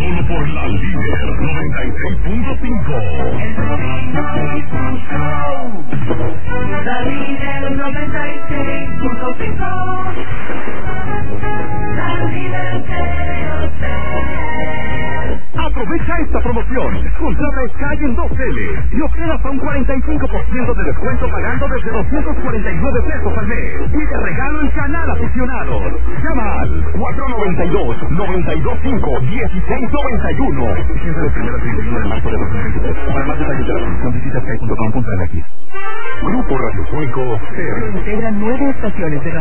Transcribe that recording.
Solo por la Líder 96.5. La Líder 96.5. La Líder Aprovecha esta promoción. Contrata Sky en 2L y obtén hasta un 45% de descuento pagando desde 249 pesos al mes. Y te regalo el canal aficionados. Llama al 492-925-1691. Vigencia del 1 al 31 de marzo de 2023. Para más detalles de la promoción visita sky.com.mx. Grupo Radiofónico Se integran 9 estaciones de radio.